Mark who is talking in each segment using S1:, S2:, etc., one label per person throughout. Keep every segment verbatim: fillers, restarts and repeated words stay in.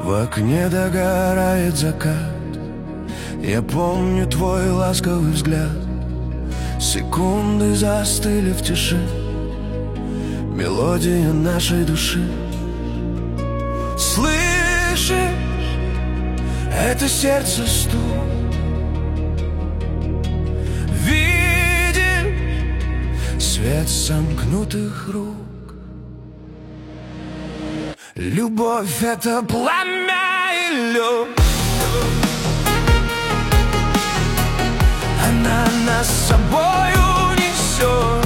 S1: В окне догорает закат. Я помню твой ласковый взгляд. Секунды застыли в тиши. Мелодия нашей души. Слышишь, это сердце стук. Видишь свет сомкнутых рук. Любовь — это пламя и лед. Она нас с собой унесет.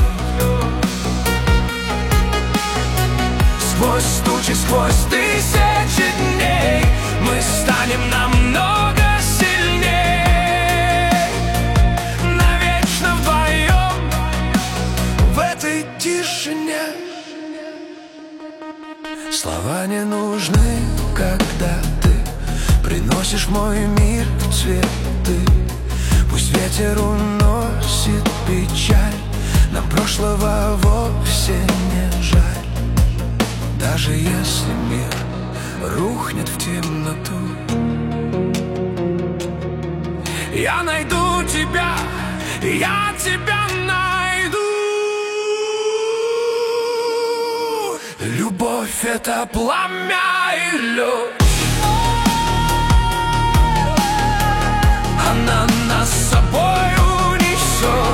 S1: Сквозь тучи, сквозь тысячи дней мы станем намного сильнее. Навечно вдвоем в этой тишине. Слова не нужны, когда ты приносишь в мой мир цветы. Пусть ветер уносит печаль, нам прошлого вовсе не жаль. Даже если мир рухнет в темноту, я найду тебя, я тебя найду. Любовь — это пламя и лед. Она нас с собой унесет.